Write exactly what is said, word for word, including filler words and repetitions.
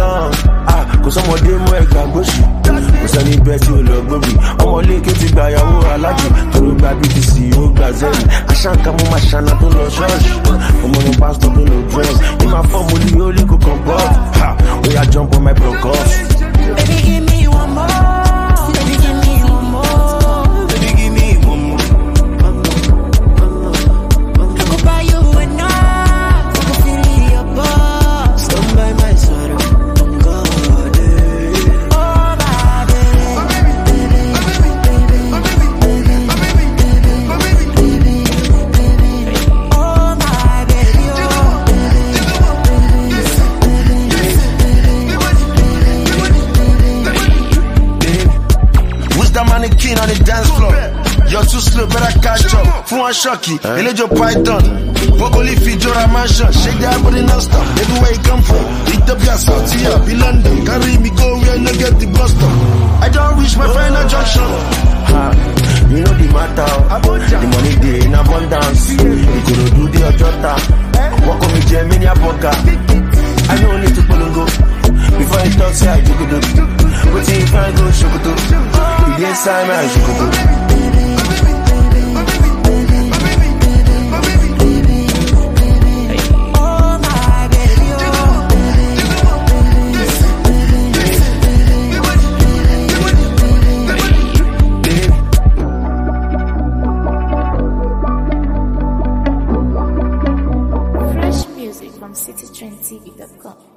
long. Ah, kò sọmọdé mú ẹgbà gbóṣì. Kò sẹ́ni bẹ́ẹ̀ tí ó lọ gbóbi. Ọmọ léèké ti gba ìyàwó alájì. Toro gba B T C, ó gba zẹ́yìn. Aṣáǹkà mú máa ṣáná tó lọ ṣọ́ọ̀ṣì. Ọmọ ní pásítọ̀ tó lọ drugs. Ní máa fọ́ mo lè ó lè kó kàn bọ́. Ha, ó yá jump on my broadcast. Baby, give me one more. Baby, give me one more. Baby, give me one more. I could buy you a night. I could feel your boss. Stand by my side, oh God. Oh, my baby. Oh, my baby. Who's the mannequin on the dance floor? You're too slow, better catch up. Fún wọn ṣọ́ọ̀kì, eléjò python. Bogoli fi jọra mansion. Shake that body non-stop. Everywhere you come from. Ethiopia, Saudi, be London. Carry me go where no get the bus stop. I don't reach my final junction. Ha, you know the matter. The money dey in abundance. You could do the Ojota. Walk on me, Jemini Apoka. I don't need to polongo. Before you talk, say I do good. But if I go, shokoto. You get sign, I shokoto. Fresh music from citytrendtv dot com.